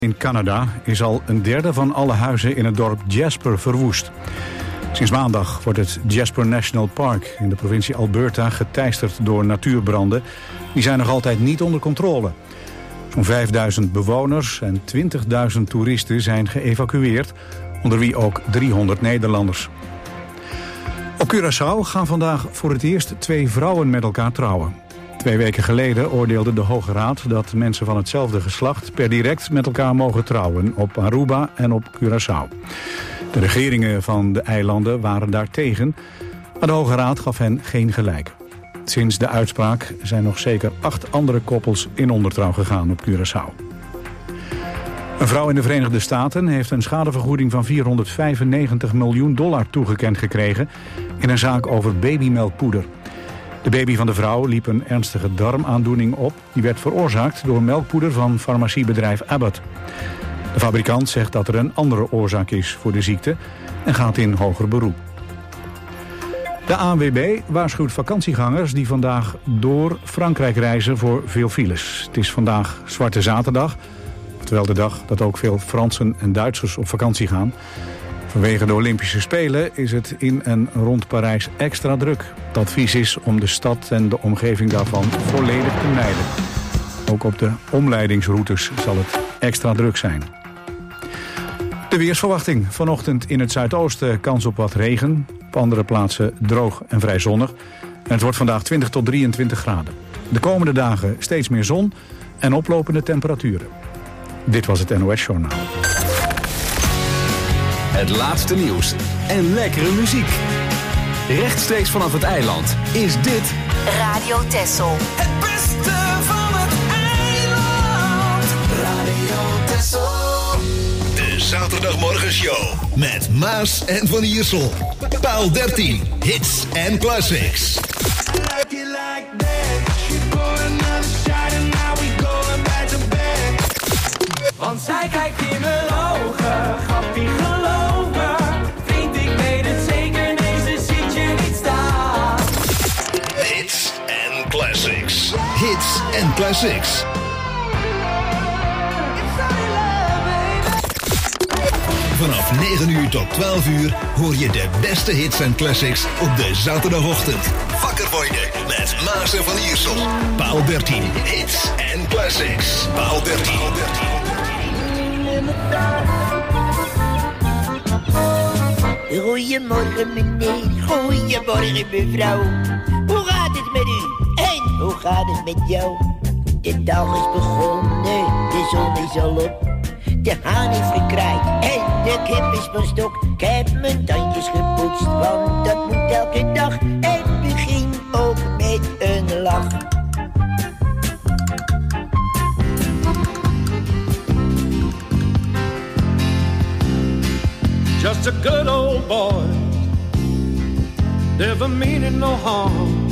In Canada is al een derde van alle huizen in het dorp Jasper verwoest. Sinds maandag wordt het Jasper National Park in de provincie Alberta geteisterd door natuurbranden. Die zijn nog altijd niet onder controle. Zo'n 5000 bewoners en 20.000 toeristen zijn geëvacueerd, onder wie ook 300 Nederlanders. Op Curaçao gaan vandaag voor het eerst 2 vrouwen met elkaar trouwen. 2 weken geleden oordeelde de Hoge Raad dat mensen van hetzelfde geslacht per direct met elkaar mogen trouwen op Aruba en op Curaçao. De regeringen van de eilanden waren daartegen, maar de Hoge Raad gaf hen geen gelijk. Sinds de uitspraak zijn nog zeker 8 andere koppels in ondertrouw gegaan op Curaçao. Een vrouw in de Verenigde Staten heeft een schadevergoeding van $495 miljoen toegekend gekregen in een zaak over babymelkpoeder. De baby van de vrouw liep een ernstige darmaandoening op. Die werd veroorzaakt door melkpoeder van farmaciebedrijf Abbott. De fabrikant zegt dat er een andere oorzaak is voor de ziekte en gaat in hoger beroep. De ANWB waarschuwt vakantiegangers die vandaag door Frankrijk reizen voor veel files. Het is vandaag Zwarte Zaterdag, oftewel de dag dat ook veel Fransen en Duitsers op vakantie gaan. Vanwege de Olympische Spelen is het in en rond Parijs extra druk. Het advies is om de stad en de omgeving daarvan volledig te mijden. Ook op de omleidingsroutes zal het extra druk zijn. De weersverwachting. Vanochtend in het zuidoosten kans op wat regen. Op andere plaatsen droog en vrij zonnig. En het wordt vandaag 20 tot 23 graden. De komende dagen steeds meer zon en oplopende temperaturen. Dit was het NOS Journaal. Het laatste nieuws en lekkere muziek. Rechtstreeks vanaf het eiland is dit Radio Texel. Het beste van het eiland. Radio Texel. De zaterdagmorgenshow met Maas en Van Iersel. Paal 13, hits en classics. Like it like that. She poured another shot and now we going back to bed. Want zij kijkt in mijn ogen, grappie geloof me. Vriend, ik weet het zeker, deze ziet je niet staan. Hits en classics. Hits en classics. Vanaf 9 uur tot 12 uur hoor je de beste hits en classics op de zaterdagochtend. Wakker worden met Maas en Van Iersel. Paal 13, hits en classics. Paal 13. Goedemorgen meneer, goedemorgen mevrouw. Hoe gaat het met u? En hoe gaat het met jou? De dag is begonnen, de zon is al op. De haan heeft gekraaid en de kip is van stok. Ik heb mijn tandjes gepoetst, want dat moet elke dag. En begin ook met een lach. Just a good old boy, never meaning no harm.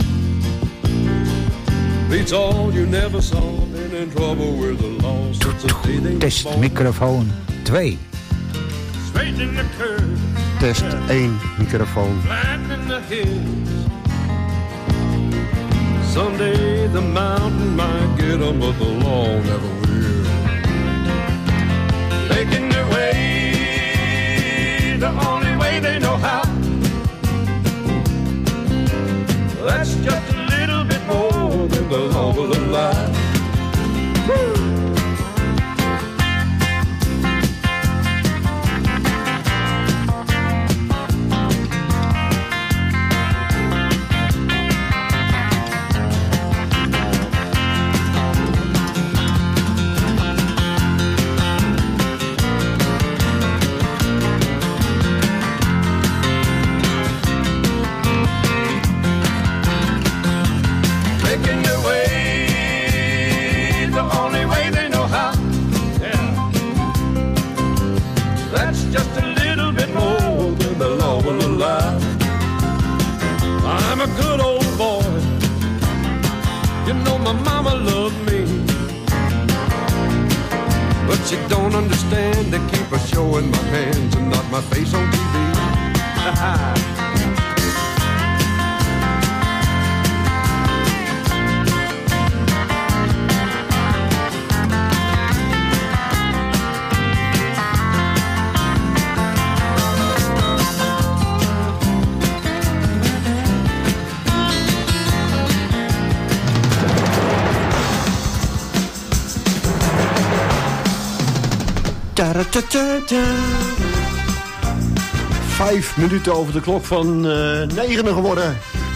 Beats all you never saw, been in trouble with the law since the day they Test was born. microfoon 2. Straight in the curve, Test 1 microfoon. flat in the hills. Someday the mountain might get 'em, but the law never will. Making their way the only way they know how. That's just a little bit more than the law of the land. I'm a good old boy. You know my mama loved me, but she don't understand. They keep her showing my hands and not my face on TV. Ta-ra-ta-ta-ta. 5 minuten over de klok van 9 geworden.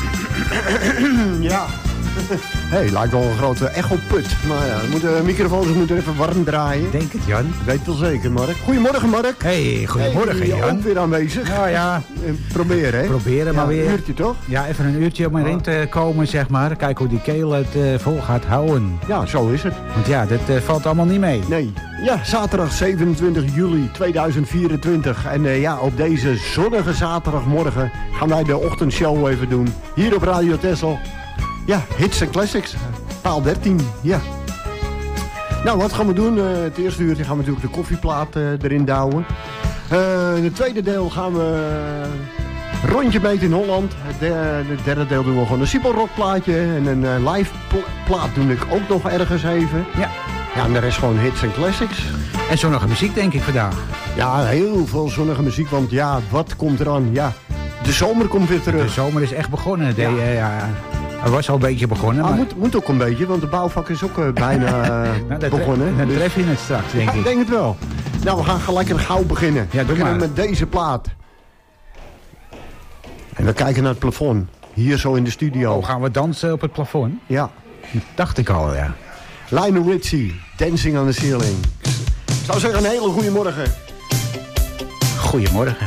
Ja. Hey, lijkt wel een grote echoput. Maar ja, de microfoons moeten even warm draaien. Denk het, Jan. Weet wel zeker, Mark. Goedemorgen, Mark. Hey, goedemorgen, hey, Jan. Ook weer aanwezig. Nou ja. Proberen, hè? Proberen, maar weer. Een uurtje, toch? Ja, even een uurtje om erin te komen, zeg maar. Kijken hoe die keel het vol gaat houden. Ja, zo is het. Want ja, dit valt allemaal niet mee. Nee. Ja, zaterdag 27 juli 2024. En ja, op deze zonnige zaterdagmorgen gaan wij de ochtendshow even doen. Hier op Radio Texel. Ja, hits en classics. Paal 13, ja. Nou, wat gaan we doen? Het eerste uurtje gaan we natuurlijk de koffieplaat erin douwen. In het tweede deel gaan we rondje meten in Holland. Het derde deel doen we gewoon een siepelrockplaatje. En een live plaat doe ik ook nog ergens even. Ja. Ja, en de rest gewoon hits en classics. En zonnige muziek, denk ik, vandaag. Ja, heel veel zonnige muziek, want ja, wat komt eraan? Ja, de zomer komt weer terug. De zomer is echt begonnen. Ja. Hij was al een beetje begonnen. Maar... Maar... Moet ook een beetje, want de bouwvak is ook bijna nou, begonnen. Dan Dus... tref je het straks, denk ik. Ik denk het wel. Nou, we gaan gelijk gauw beginnen. Ja, we beginnen met deze plaat. En we kijken naar het plafond. Hier zo in de studio. Oh, gaan we dansen op het plafond? Ja. Dacht ik al, ja. Lionel Richie, Dancing on the Ceiling. Ik zou zeggen, een hele goede morgen. Goedemorgen.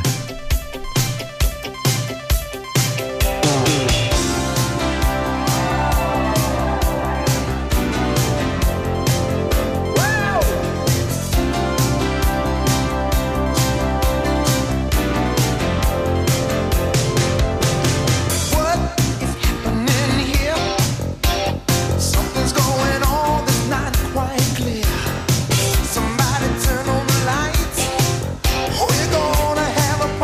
Somebody turn on the lights. Oh, you're gonna have a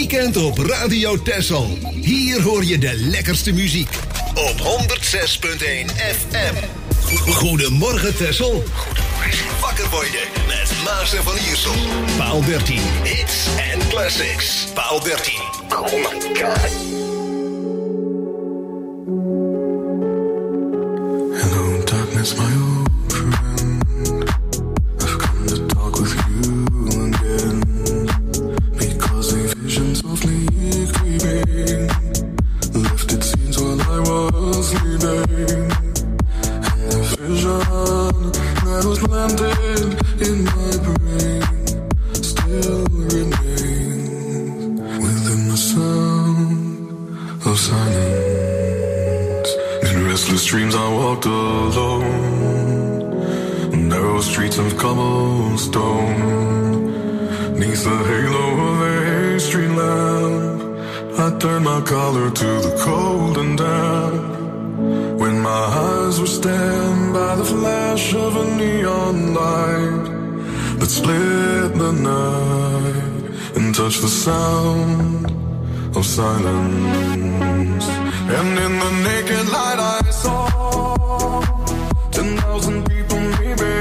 weekend op Radio Texel. Hier hoor je de lekkerste muziek. Op 106.1 FM. Goedemorgen Texel. Wakker worden met Maas en Van Iersel. Paal 13. Hits en classics. Paal 13. Oh my god. Hello darkness, my old friend. I've come to talk with you again. Because a vision softly creeping lifted scenes while I was sleeping. And the vision that was planted in my brain still remains within the sound of silence. In restless dreams I walked alone, narrow streets of cobblestone. Neath the halo of a street lamp, I turned my collar to the cold and damp. When my eyes were stabbed by the flash of a neon light that split the night and touched the sound of silence. And in the naked light I saw 10,000 people maybe.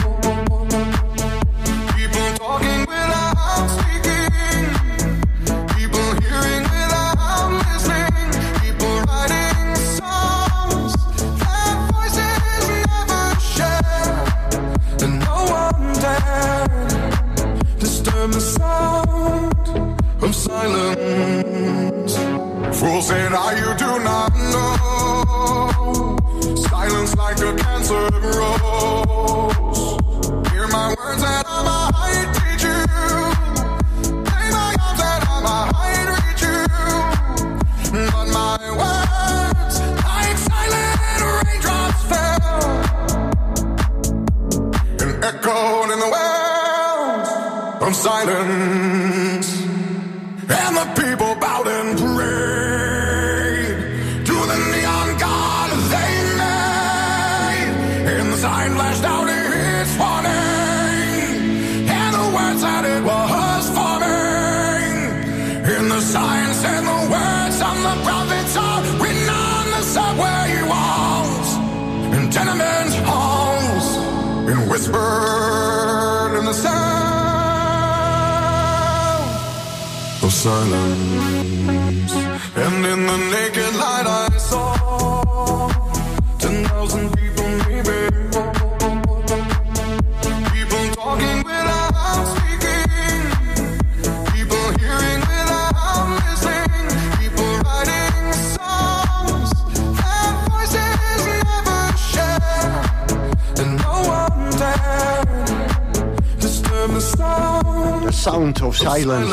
People talking without speaking. People hearing without listening. People writing songs that voices never share. And no one dared disturb the sound of silence. Fool said, you do not know. Silence like a cancer grows. Hear my words and I might teach you. Play my arms and I might reach you. But my words, like silent raindrops fell and echoed in the wells of silence. And the people bowed and prayed to the neon god they made. And the sign flashed out its warning, and the words that it was forming. And the sign said the words of the prophets are written on the subway walls and tenement halls, and whispered in the sound of silence. And in the naked light I saw 10,000 people maybe. People talking without speaking. People hearing without listening. People writing songs that voices never share. And no one dared disturb the sound. The sound of silence.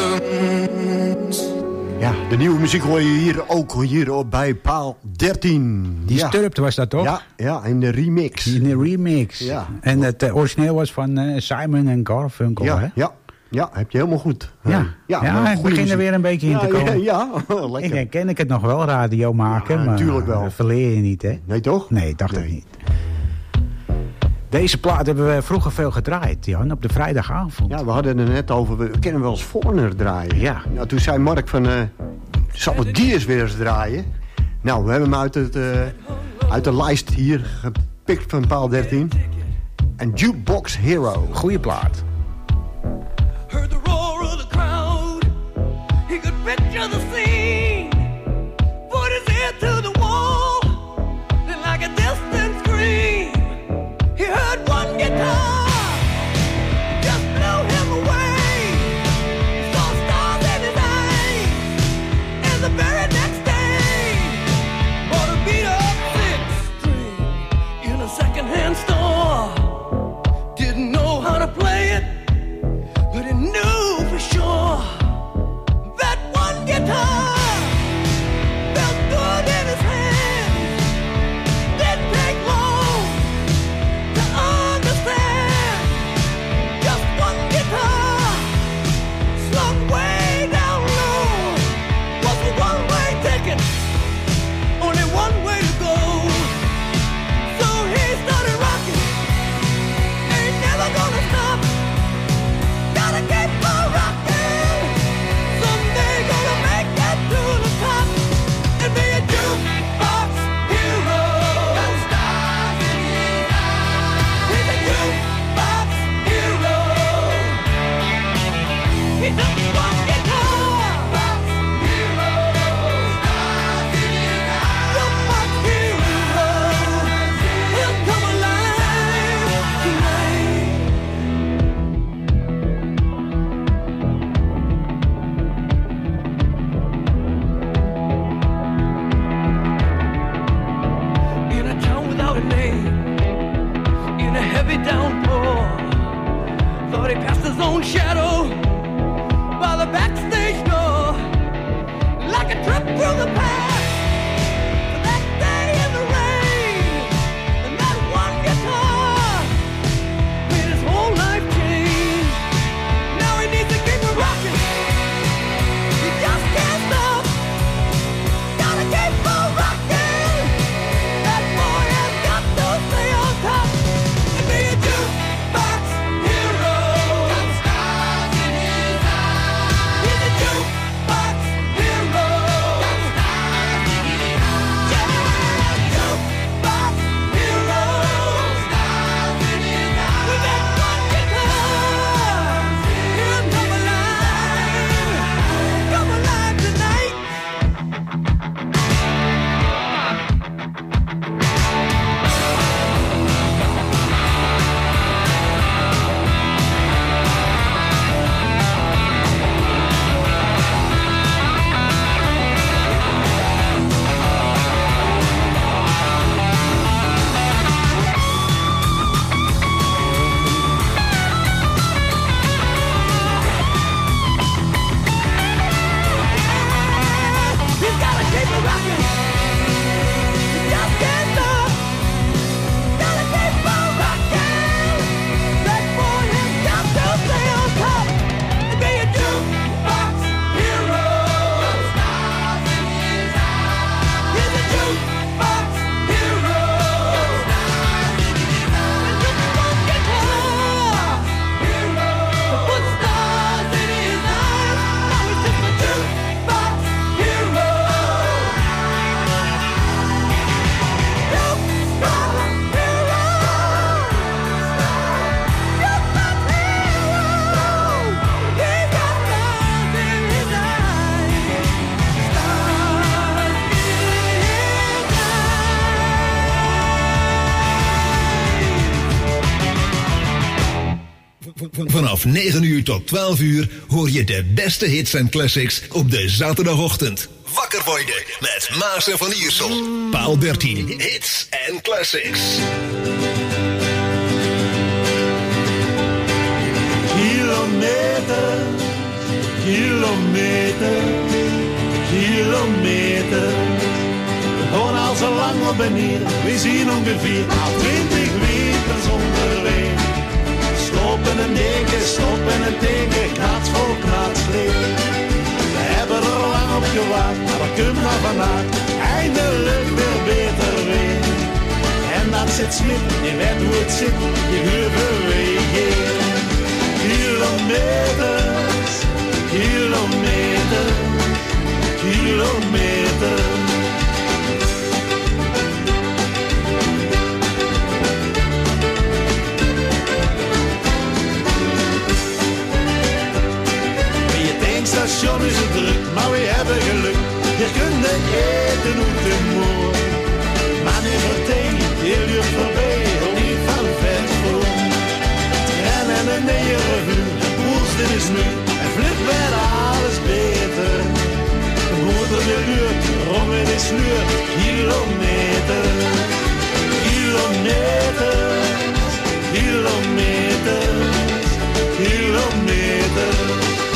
Ja, de nieuwe muziek hoor je hier op bij Paal 13. Die Sturpt was dat toch? Ja, in de remix. In de remix. Ja. En het origineel was van Simon en Garfunkel, hè? Ja, heb je helemaal goed. Ik begin er weer een beetje in te komen. Ja, lekker. Ken ik het nog wel, radio maken, maar natuurlijk wel. verleer je niet, hè? Nee, toch? Nee, dacht ik niet. Deze plaat hebben we vroeger veel gedraaid, Jan, op de vrijdagavond. Ja, we hadden het net over, we kunnen wel eens Foreigner draaien. Ja. Nou, toen zei Mark van, zal het die eens weer eens draaien? Nou, we hebben hem uit de lijst hier gepikt van Paal 13. En Jukebox Hero. Goeie plaat. Heard the roar of the crowd. He could picture the scene. Put his ear to the wall. Then like a distant scream, he heard one guitar. Just blew him away. Saw stars in his eyes. And the very next day, bought a beat up 6-string in a secondhand store. Didn't know how to play it. Vanaf 9 uur tot 12 uur hoor je de beste hits en classics op de zaterdagochtend. Wakker worden met Maas en Van Iersel. Paal 13, hits en classics. Kilometer, kilometer, kilometer. We gaan al zo lang op en neer. We zien ongeveer al 20 weken onderweg. Stoppen en denken, knats voor knats leeg. We hebben er lang op gewacht, maar we kunnen maar vandaag eindelijk weer beter weer. En dat zit smit, je weet hoe het zit, je bewegen. Kilometers, kilometers, kilometers. Station is het druk, maar we hebben geluk. Je kunt het eten hoe te mooi. Maar never tegen, heel uur voorbij, al niet van vet voor. Tren en een revue, dit is nu. En flip werd alles beter. De motor de luurt, rond in de sluur. Kilometers, kilometers, kilometers, kilometers.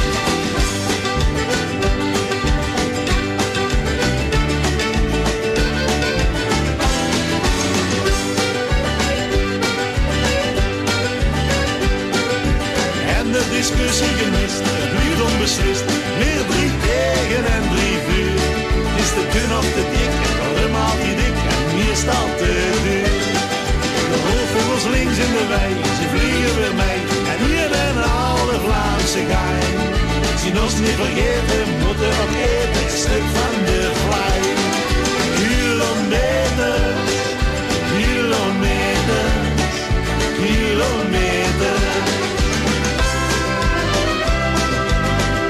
Discussie gemist, het blijft onbeslist. Meer 3 tegen en 3 vuur. Is te dun of te dik, waarom altijd dik en meestal te duur. De roofvogels links in de wei, ze vliegen weer mee. En hier en al de Vlaamse gein. Zien ons niet vergeten, moeten nog eten, een stuk van de vlaai. Kilometers, kilometers, kilometers.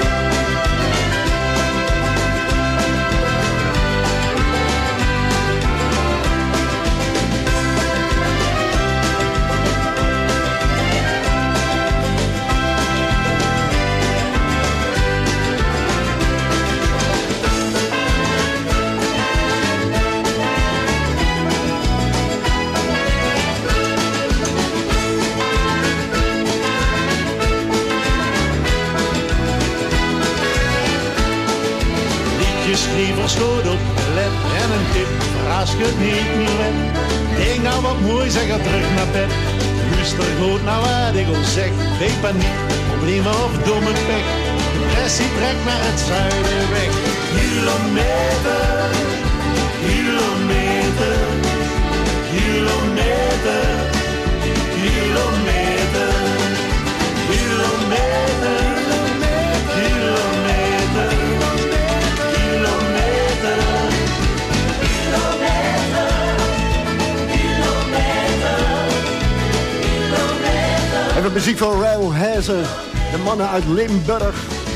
schreef schoot op let en een tip voor als je het niet meer weet. Denk nou wat mooi, zeg er terug naar bed. Luister goed naar wat ik al zeg. Geen paniek, problemen of domme pek. Depressie trekt naar het zuiden weg. Kilometer, kilometer, kilometer, kilometer, kilometer, kilometer, kilometer, kilometer. Even muziek van Rail Hazen, de mannen uit Limburg.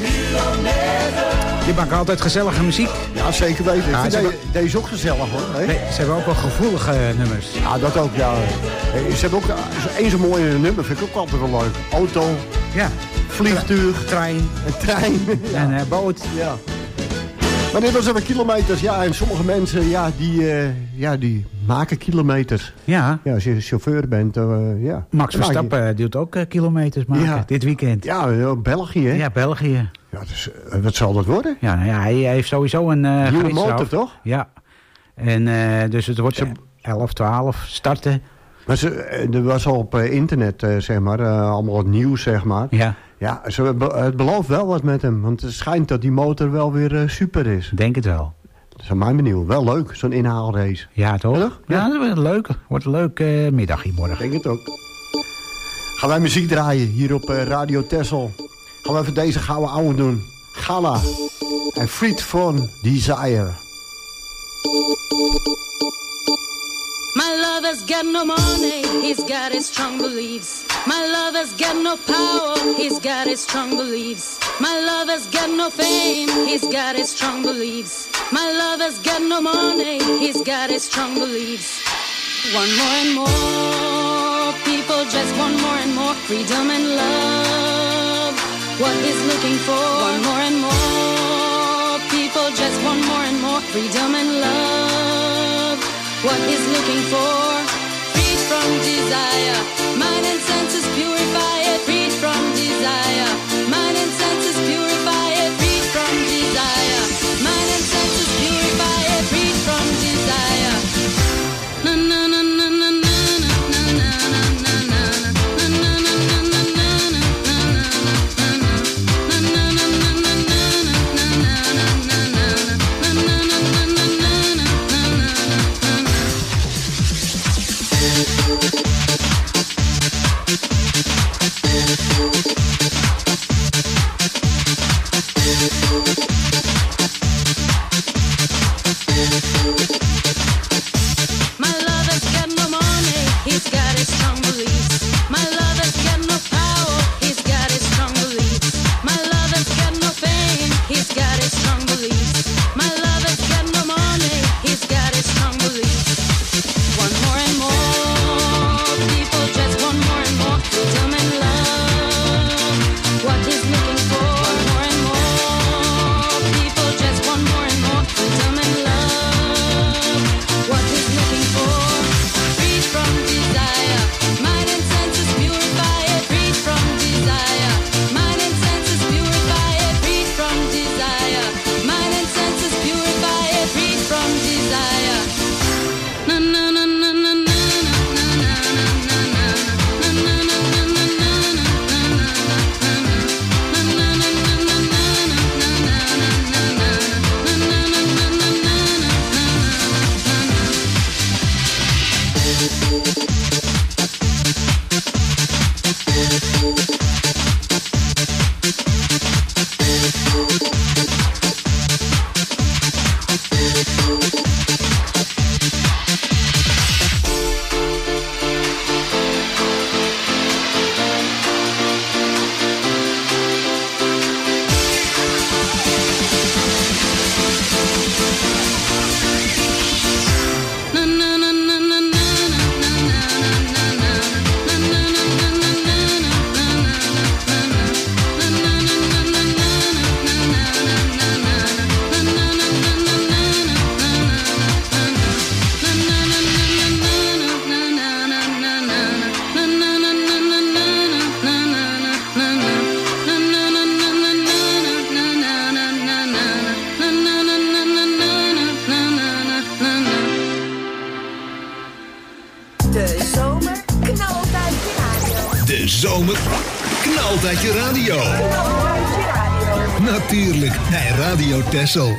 Die maken altijd gezellige muziek. Ja, zeker weten. Ja, Ik vind deze ook gezellig hoor. Hè? Nee, ze hebben ook wel gevoelige nummers. Ja, dat ook, ja. Ze hebben ook één zo'n mooie nummer, vind ik ook altijd wel leuk. Auto, Ja. vliegtuig, Trein een trein. Ja. en boot. Ja. Maar dit was even kilometers. Ja, en sommige mensen, die maken kilometers. Ja. Ja, als je chauffeur bent, ja. Max Verstappen doet ook kilometers maken Ja. dit weekend. Ja, België, hè? Ja, België. Ja, dus, wat zal dat worden? Ja, nou ja, hij heeft sowieso een Nieuwe gidsstraf. motor, toch? Ja. En dus het wordt 11, 12 starten. Maar er was al op internet, zeg maar, allemaal wat nieuws, zeg maar. Ja, Ja, het belooft wel wat met hem. Want het schijnt dat die motor wel weer super is. denk het wel. Dat is aan mij benieuwd. Wel leuk, zo'n inhaalrace. Ja, toch? Ja? Ja, dat wordt leuk. Wordt een leuk middagje morgen. Ik denk het ook. Gaan wij muziek draaien hier op Radio Texel. Gaan we even deze gouden ouwe doen. Gala en Freed from Desire. My lover's got no money, he's got his strong beliefs. My lover's got no power, he's got his strong beliefs. My lover's got no fame, he's got his strong beliefs. My lover's got no money, he's got his strong beliefs. One more and more, people just want more and more freedom and love. What he's looking for, one more and more, people just want more and more freedom and love. What he's looking for, freed from desire, mind and senses purify it, freed from desire, mind and senses purify it, freed from desire, mind and senses purify it, freed from desire. Na na na na na na na na na na My lover's got no money, he's got his strong beliefs. My lover's got no power, he's got his strong beliefs. My lover's got no fame, he's got his strong beliefs. My lover's got no money, he's got his strong beliefs. One more and more, people just want more and more freedom and love. What he's looking for, one more and more, people just want more and more freedom and love. What he's looking for, freed from desire, mind and senses purify it, freed from desire, mind and senses purify it, freed from desire, mind and zomer knalt uit je radio. Natuurlijk, bij Radio Texel.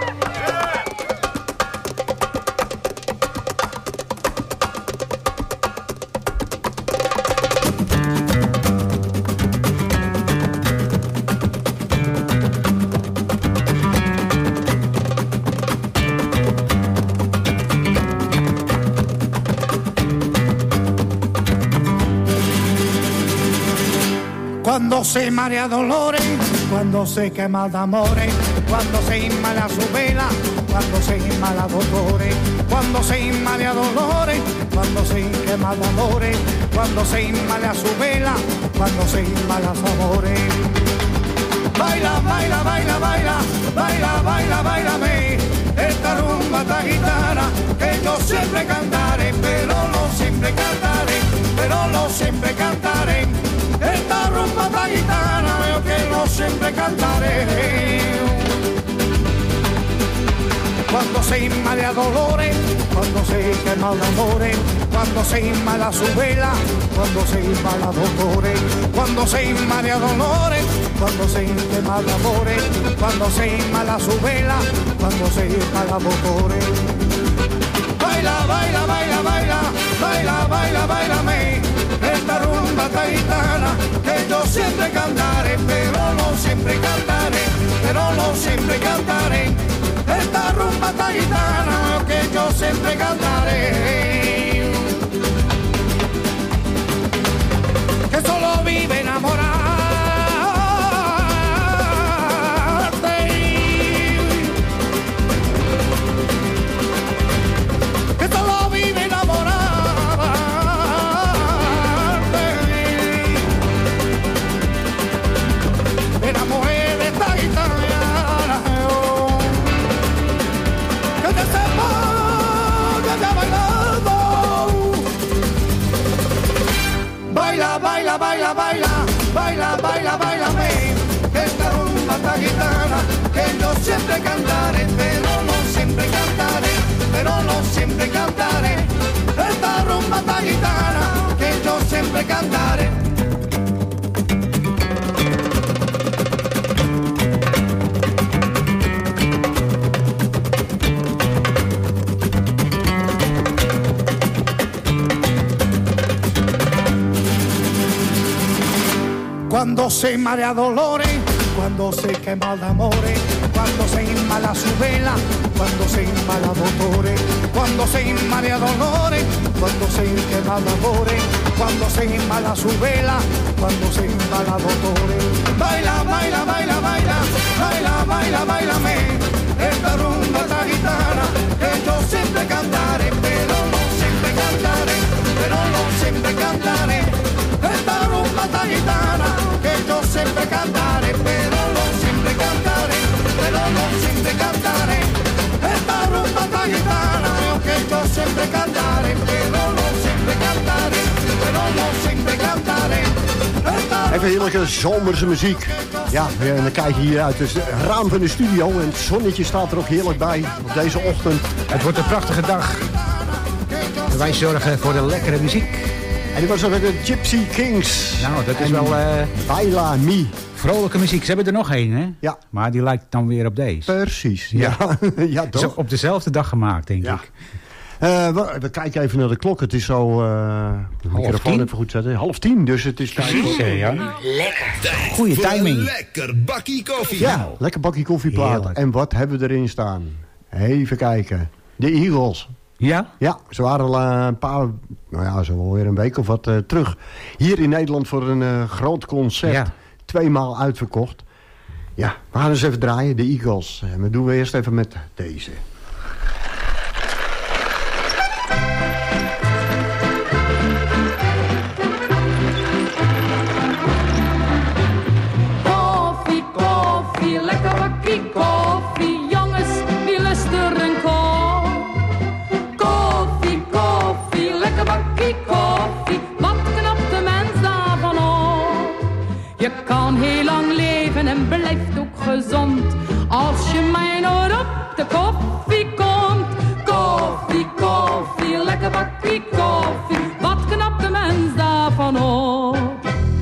Cuando se marea dolores, cuando se quema de amores, cuando se inmala su vela, cuando se inmala dolores, cuando se inmala dolores, cuando se quema de amores, cuando se inmala su vela, cuando se inmala su amores. Baila, baila, baila, baila, baila, baila, bailame, esta rumba esta gitana que yo siempre cantaré, pero no siempre cantaré, pero no siempre cantaré. Esta rumba esta gitana veo que no siempre cantaré. Cuando se inmala dolores, cuando se quema de amores, cuando se inmala su vela, cuando se inmala dolores, cuando se inmala dolores, cuando se quema de amores, cuando se inmala su vela, cuando se inmala dolores. Baila, baila, baila, baila, baila, baila, bailame, esta rumba esta gitana que yo siempre cantaré, pero no siempre cantaré, pero no siempre cantaré. Esta rumba esta gitana que yo siempre cantaré. Que solo vive enamorarte, que solo vive enamorarte. De la mujer de esta gitana, que te sepa que te ha bailado. Baila, baila, baila, baila, baila, baila, bailame, esta rumba esta gitana que yo siempre cantaré, pero no siempre cantaré, pero no siempre cantaré. Esta rumba esta gitana que yo siempre cantaré. Cuando se marea dolores, cuando se quema de amores, cuando se inmala su vela, cuando se inmala dolores, cuando se inmala dolores, cuando se quema de amores, cuando se inmala su vela, cuando se inmala dolores. Baila, baila, baila, baila, baila, baila, bailame, esta rumba esta gitana que yo siempre cantaré, pero no siempre cantaré, pero no siempre cantaré. Esta rumba esta gitana que yo siempre cantaré, pero no siempre cantaré, pero no siempre cantaré. Esta rumba esta gitana que yo siempre cantaré, pero no siempre cantaré, pero no siempre cantaré. Even heerlijke zomerse muziek. Ja, en dan kijk je hier uit het raam van de studio en het zonnetje staat er ook heerlijk bij op deze ochtend. Het wordt een prachtige dag. Wij zorgen voor de lekkere muziek. En die was ook de Gypsy Kings. Nou, dat is wel... Baila Mi. Vrolijke muziek. Ze hebben er nog één, hè? Ja. Maar die lijkt dan weer op deze. Precies, ja. Ja, toch? Is op dezelfde dag gemaakt, denk ik. We kijken even naar de klok. Het is zo... de microfoon even goed zetten. 9:30, dus het is tijd. Precies, ja. Lekker. Goeie timing. Lekker bakkie koffie. Ja, lekker bakkie koffieplaat. Heerlijk. En wat hebben we erin staan? Even kijken. De Eagles. Ja? Ja, ze waren al een paar... Nou ja, zo alweer een week of wat terug. Hier in Nederland voor een groot concert. Ja. 2 maal uitverkocht. Ja, we gaan eens even draaien. De Eagles. En dat doen we eerst even met deze. Koffie, koffie, lekker bakkie koffie. Jongens, wie lust er een kop? Koffie, koffie, lekker bakkie koffie. Wat knapt de mens daarvan op? Je kan heel lang leven en blijft ook gezond. Als je mij nooit op de koffie komt. Koffie, koffie, lekker bakkie koffie. Wat knapt de mens daarvan op?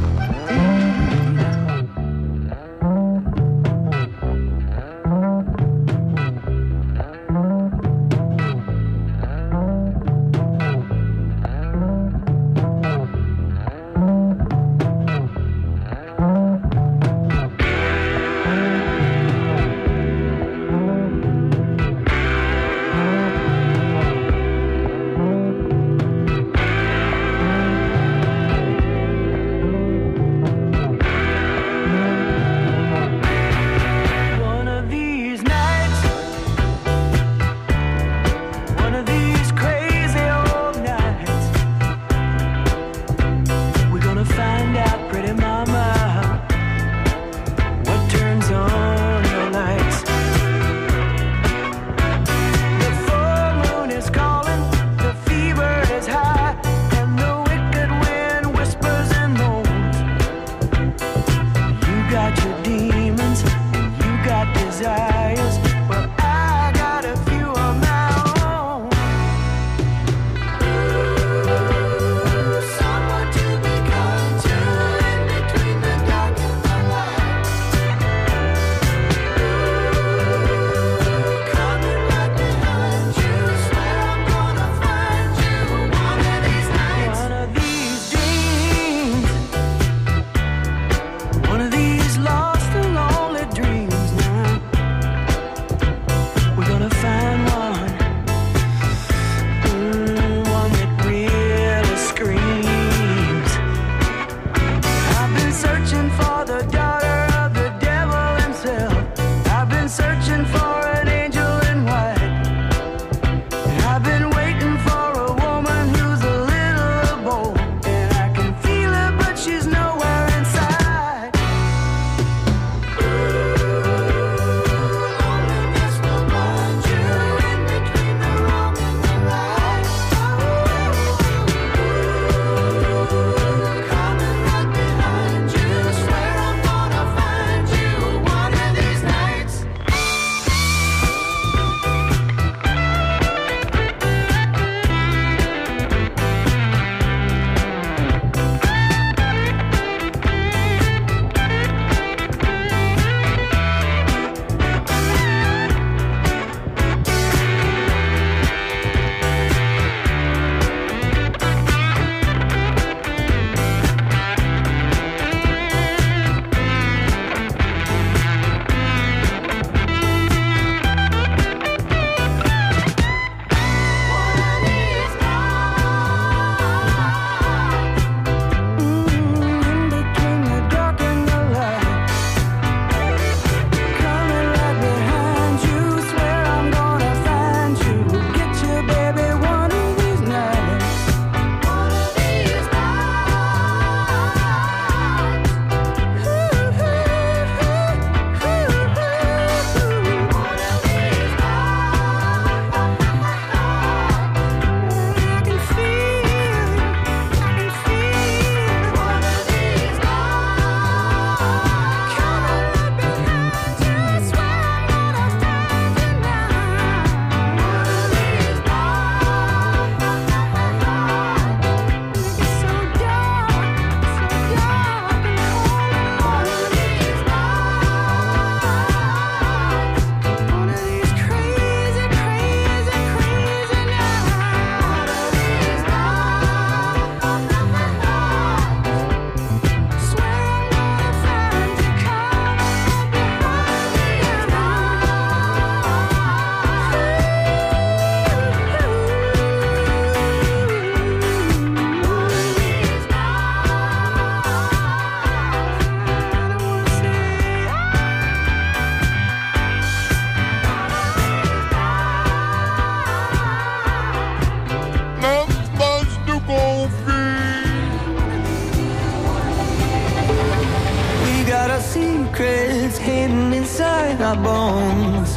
our bones.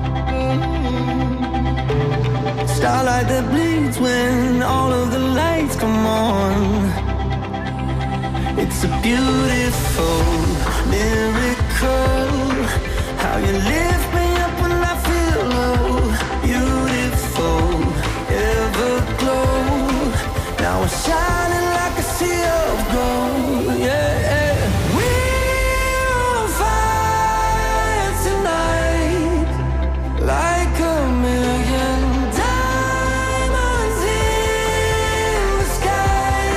Starlight that bleeds when all of the lights come on. It's a beautiful miracle, how you lift me up when I feel low. Beautiful, everglow. Now we're shining like a sea of gold, yeah. We're on fire tonight, like a million diamonds in the sky.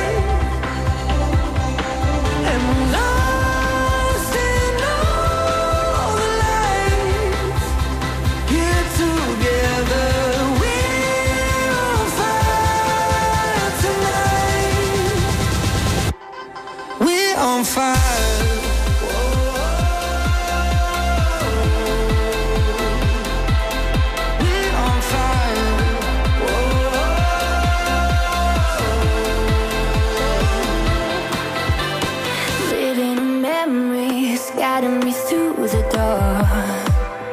And we're lost in all the lights, here together. We're on fire tonight. We're on fire. We're on fire. Living in memories, guiding me through the dark.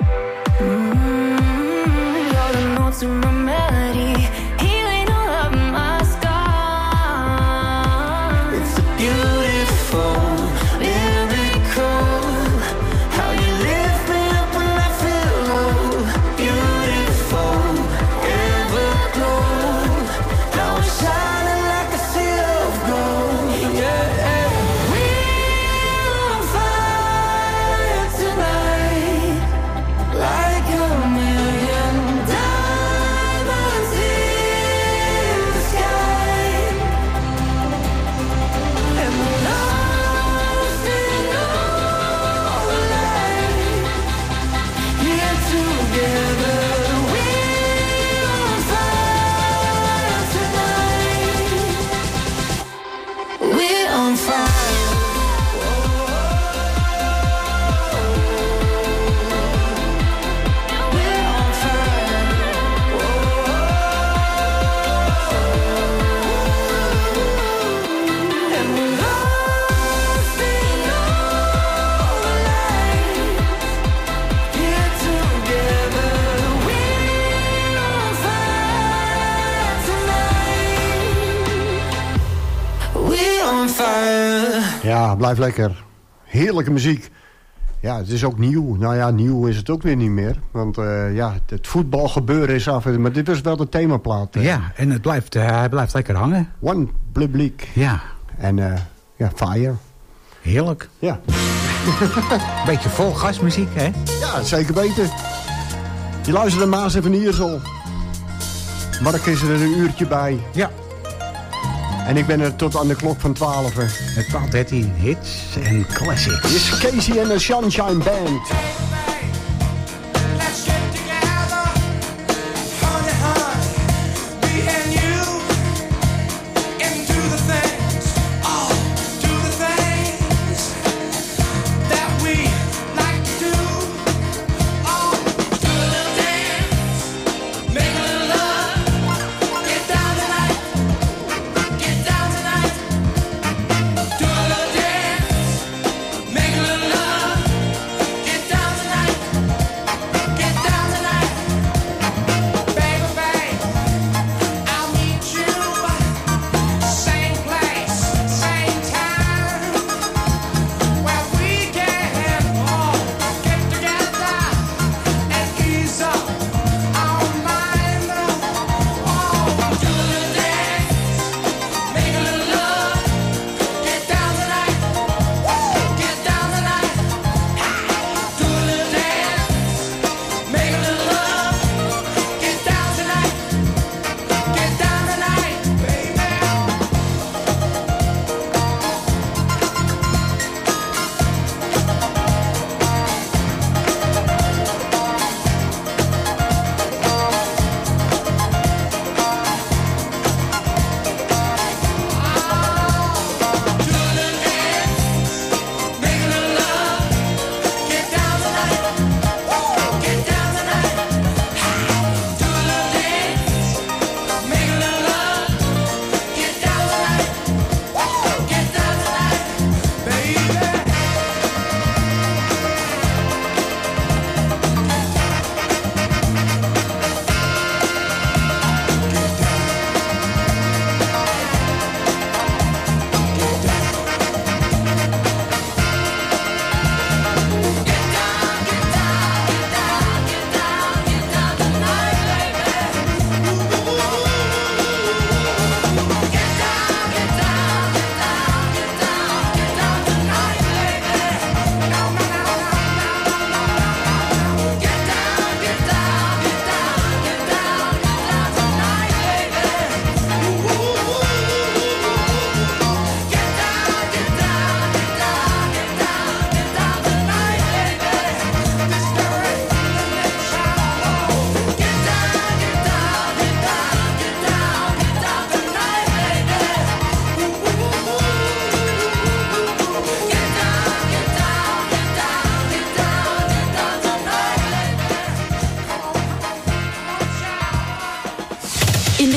You're the notes in my melody, healing all of my scars. It's a beautiful miracle, how you lift me up when I feel low. Beautiful, everglow. Now I'm shining like a sea of gold, yeah. We're on fire tonight, like a million diamonds in the sky. And we're lost in all the lights, here together. We're on fire tonight. We're on fire. We're on fire. And we're lost in all the lights, here together. We're on fire tonight. We're on fire. Ja, blijf lekker. Heerlijke muziek. Ja, het is ook nieuw. Nou ja, nieuw is het ook weer niet meer. Want ja, het voetbalgebeuren is af. Maar dit was wel de themaplaat. Ja, en het blijft, hij blijft lekker hangen. One Public. Ja. En ja, Fire. Heerlijk. Ja. Beetje vol gasmuziek, hè? Ja, zeker weten. Je luistert naar Maas en Van Iersel. Mark is er een uurtje bij. Ja. En ik ben er tot aan de klok van 12. Het pad heet die hits en classics. Dit is Casey en de Sunshine Band. Let's get together, honey, honey, me and you, and do the things, oh, do the things that we like to do, oh, do a little dance, make a little love, get down tonight, do a little dance, make a little love, get down tonight.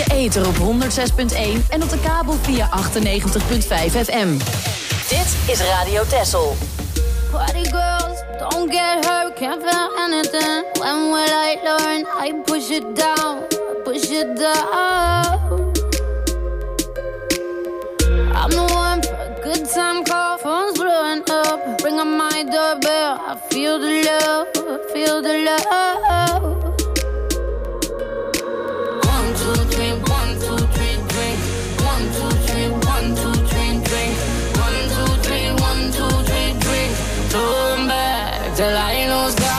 je ether op 106.1 en op de kabel via 98.5 FM. Dit is Radio Texel. Party girls, don't get hurt, can't feel anything. When will I learn? I push it down, push it down. I'm the one for a good time call, phone's blowing up. Ring on my doorbell, I feel the love, feel the love. 1, 2, 3, 1, 2, 3, drink. 1, 2, 3, 1, 2, 3, drink. 1, 2, 3, 1, 2, 3, drink. Turn back till I lose God.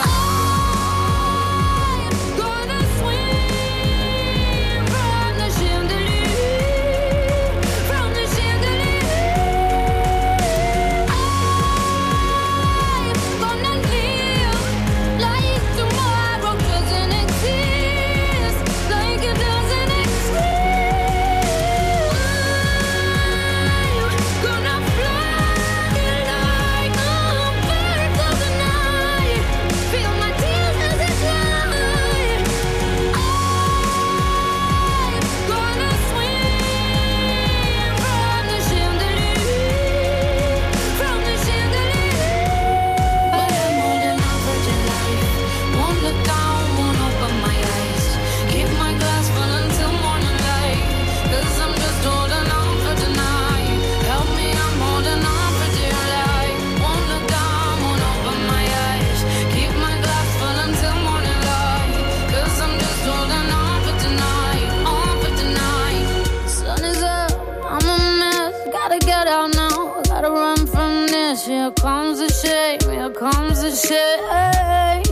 Here comes the shame, here comes the shame.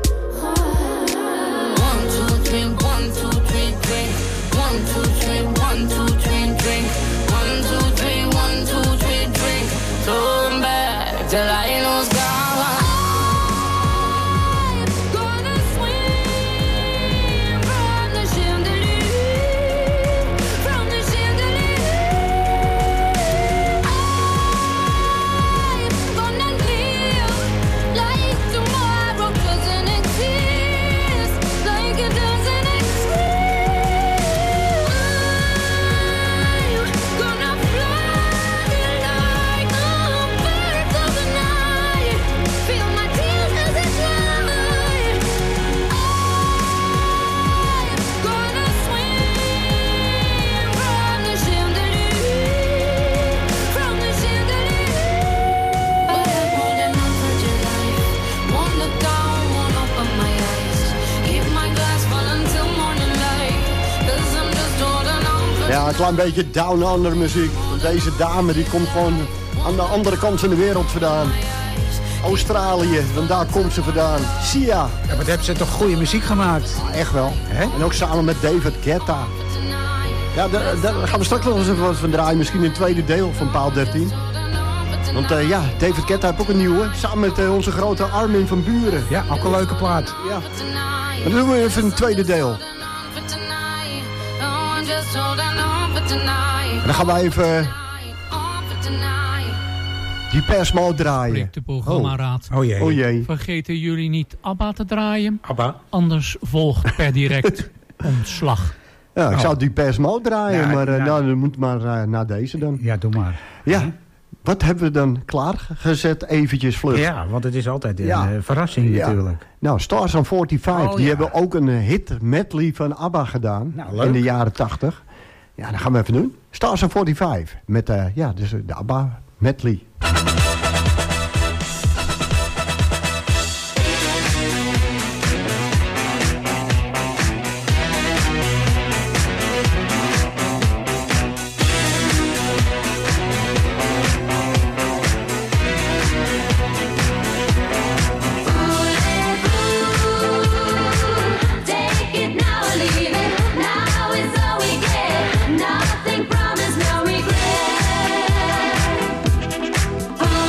1, 2, 3, 1, 2, 3, drink. 1, 2, 3, 1, 2, 3, drink. 1, 2, 3, 1, 2, 3, drink. Turn back till I lose God. Ja, een klein beetje down under muziek. Want deze dame die komt gewoon aan de andere kant van de wereld vandaan. Australië, want daar komt ze vandaan. Sia. Ja, maar hebben ze toch goede muziek gemaakt? Ja, echt wel. Hè? En ook samen met David Guetta. Ja, daar gaan we straks nog eens even wat van draaien. Misschien in het tweede deel van Paal 13. Want ja, David Guetta heeft ook een nieuwe. Samen met onze grote Armin van Buuren. Ja, ook een leuke plaat. Ja. Maar dan doen we even een tweede deel. En dan gaan we even die persmo draaien. Breekt de programmaraad. Oh jee. Oh jee. Vergeten jullie niet ABBA te draaien? ABBA? Anders volgt per direct ontslag. Ja, ik zou die persmo draaien, Ja, maar ja. nou, dat moet maar na deze dan. Ja, doe maar. Ja, wat hebben we dan klaargezet eventjes vlug? Ja, want het is altijd een verrassing natuurlijk. Nou, Stars on 45, die ja. hebben ook een hit medley van ABBA gedaan. Nou, leuk. In de jaren 80. Ja, dat gaan we even doen. Stars on 45, met dus de ABBA medley. Nothing promised, no regret.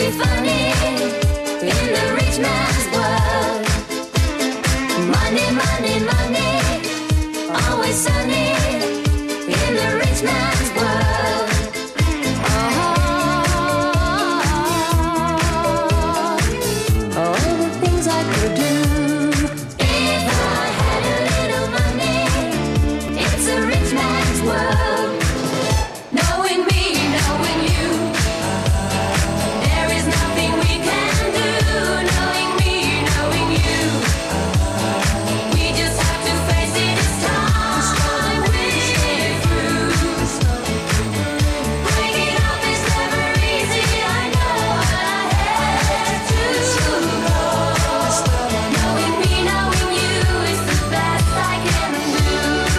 be funny in the rich man's world. Money, money, money, always sunny in the rich man's world. All the things I could do if I had a little money. It's a rich man's world. Knowing me, knowing you, there is nothing we can do. Knowing me, knowing you, we just have to face it this time. Wish it through. Breaking up is never easy. I know I had to go. Knowing me, knowing you is the best I can do.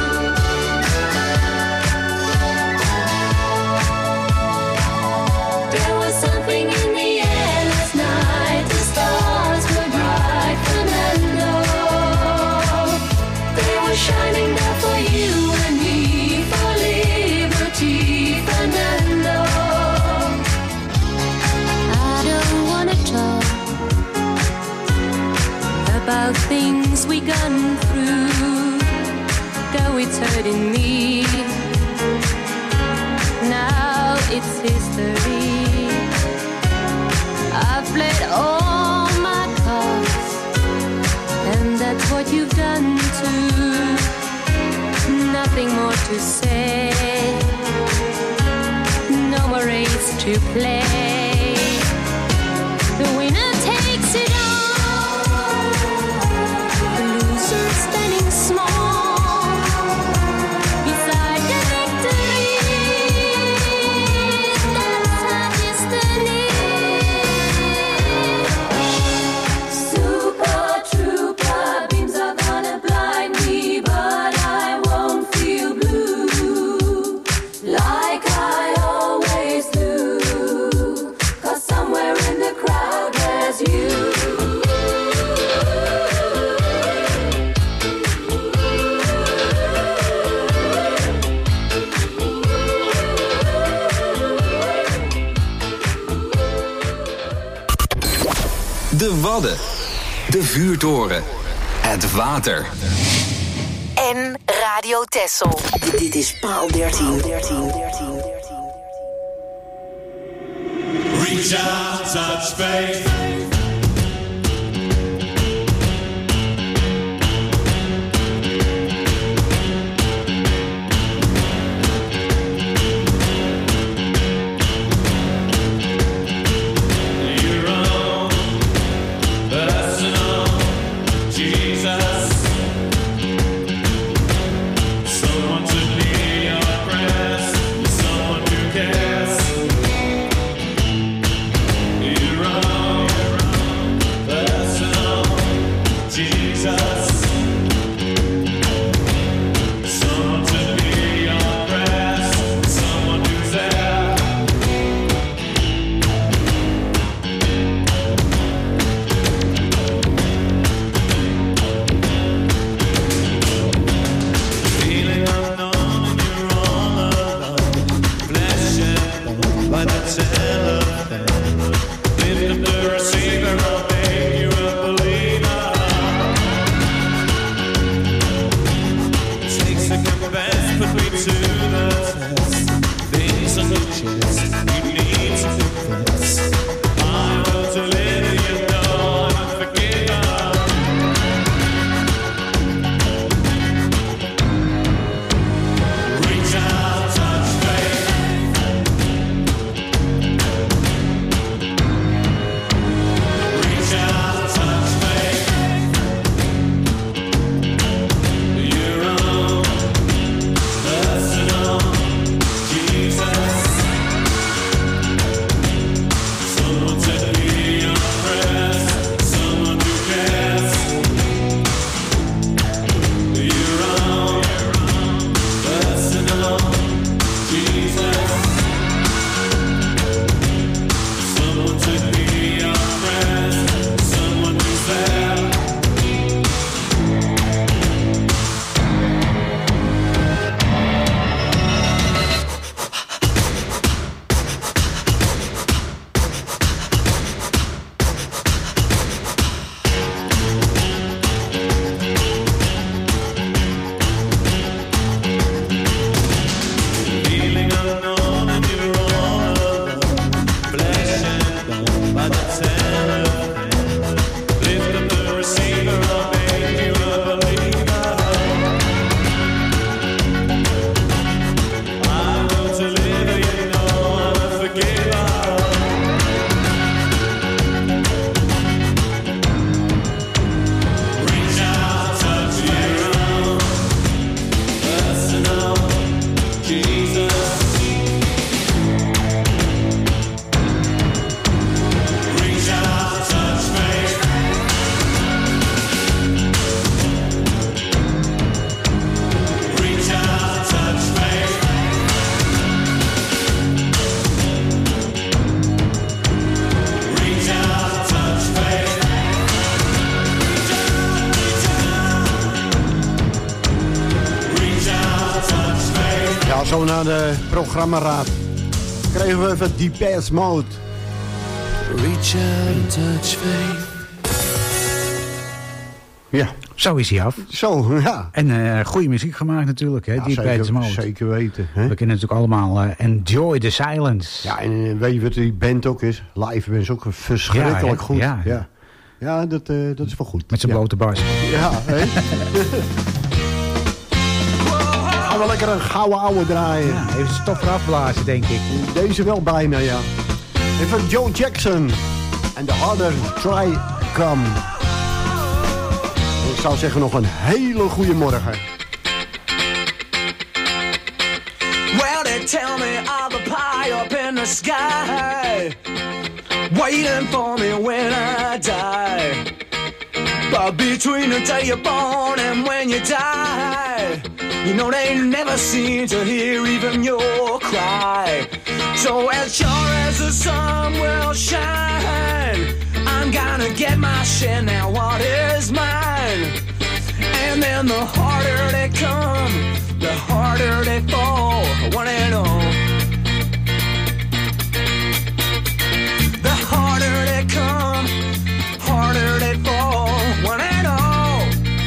There was something in the air last night. The stars were bright, Fernando. They were shining there for you and me, for liberty, Fernando. I don't wanna talk about things we gone through, though it's hurting me. Now it's history. I've played all my cards, and that's what you've done too. Nothing more to say, no more race to play. The winner takes it all, the loser standing small beside the victory. That's our destiny. Super trooper beams are gonna blind me, but I won't feel blue like I always do. 'Cause somewhere in the crowd there's you. De Wadden. De Vuurtoren. Het water. En Radio Texel. Dit is paal 13. Reach out, touch faith. Your own personal Jesus. Someone to hear your prayers. Someone who cares. Your own Zo naar de programmaraad. Kregen we even Depeche Mode. Reach out and touch faith. Ja. Zo is hij af. Zo, ja. En goede muziek gemaakt natuurlijk, hè? Ja, Depeche Mode. Zeker weten. Hè? We kennen natuurlijk allemaal Enjoy the Silence. Ja, en weet je wat die band ook is? Live is ook verschrikkelijk goed. Ja, ja. Ja, dat is wel goed. Met zijn blote bars. Ja, hè? Gaan we lekker een gouden ouwe draaien. Ja, even stof eraf blazen, denk ik. Deze wel bijna, ja. Even Joe Jackson. En The Harder Try Come. Ik zou zeggen nog een hele goede morgen. Well, they tell me I'll be high up in the sky, waiting for me when I die. But between the day you're born and when you die, you know they never seem to hear even your cry. So as sure as the sun will shine, I'm gonna get my share now, what is mine? And then the harder they come, the harder they fall, one and all. The harder they come, harder they fall, one and all.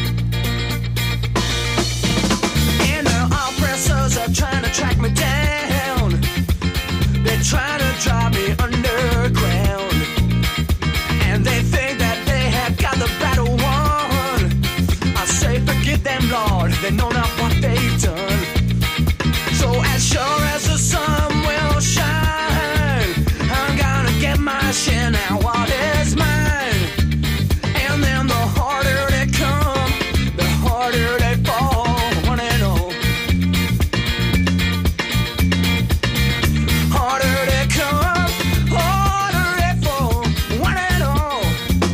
And the oppressors are trying to track me down, they're trying to drive me underground, and they think that they have got the battle won. I say forget them, Lord, they know not what they've done. So as sure as the sun will shine, I'm gonna get my share now, what is mine? And then the harder they come, the harder they fall, one and all. Harder they come, harder they fall, one and all.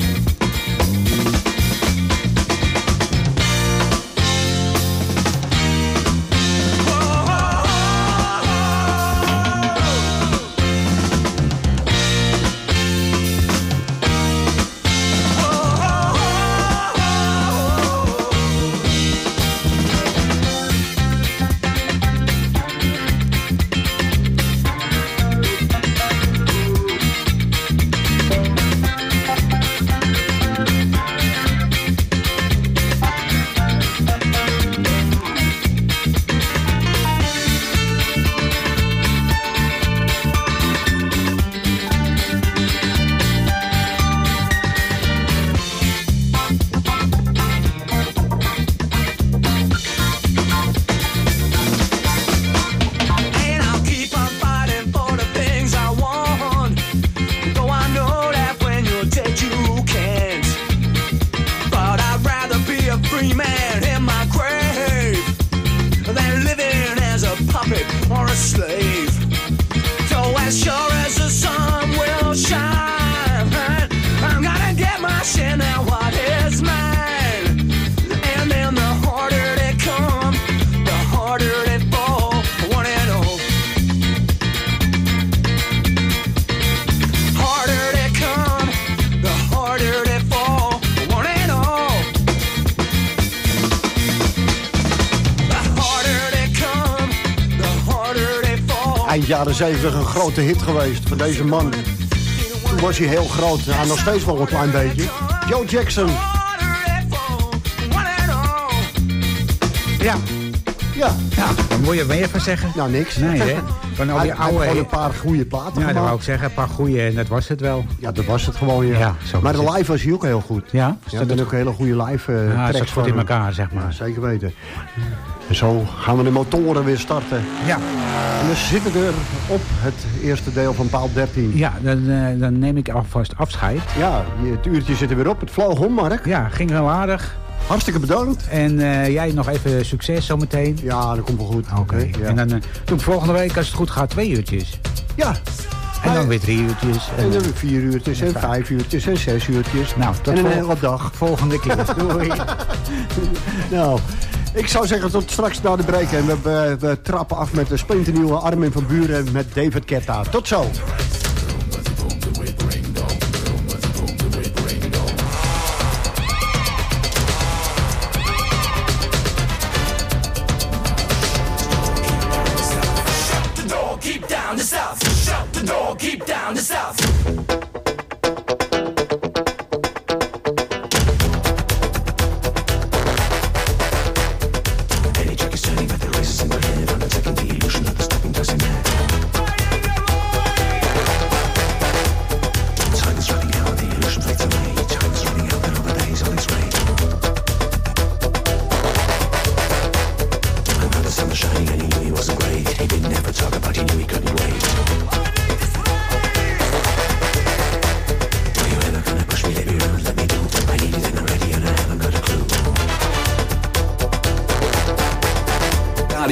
And I'll keep on fighting for the things I want, though I know that when you're dead you can't. But I'd rather be a free man in my grave than living as a puppet or a slave. So as sure as the sun will shine, I'm gonna get my share now, what is mine? And then the harder they come, the harder they fall, one and all. Harder they come, the harder they fall, one and all. The harder they come, the harder they fall. Eind jaren 70 een grote hit geweest van deze man. Toen was hij heel groot. Ja, nog steeds wel een klein beetje. Joe Jackson. Ja. Ja. Ja, daar moet je meer van zeggen. Nou, niks. Nee, hè? Van al die Hij heeft oude... gewoon een paar goede platen Ja, dat gemaakt. wou ik zeggen. Een paar goede en dat was het wel. Ja, dat was het gewoon, ja. Ja, zo maar is de het. live was hij ook heel goed. Ja? Ja, dat ook hele goede live Ja, tracks zat goed in van hem. elkaar, zeg maar. Ja, zeker weten. En zo gaan we de motoren weer starten. Ja. En we zitten er op het eerste deel van paal 13. Ja, dan neem ik alvast afscheid. Ja, het uurtje zit er weer op. Het vloog om, Mark. Ja, ging heel aardig. Hartstikke bedankt. En jij nog even succes zometeen. Ja, dat komt wel goed. Oké. Ja. En dan doen volgende week, als het goed gaat, 2 uurtjes. Ja. En dan weer 3 uurtjes. En dan weer 4 uurtjes en 5 uurtjes en 6 uurtjes. Nou, tot en een hele dag. Volgende keer. Doei. Nou, ik zou zeggen tot straks na de break. En we trappen af met de splinternieuwe Armin van Buuren met David Guetta. Tot zo.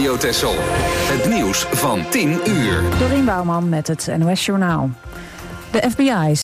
Radio Texel. Het nieuws van 10 uur. Dorien Bouwman met het NOS Journaal. De FBI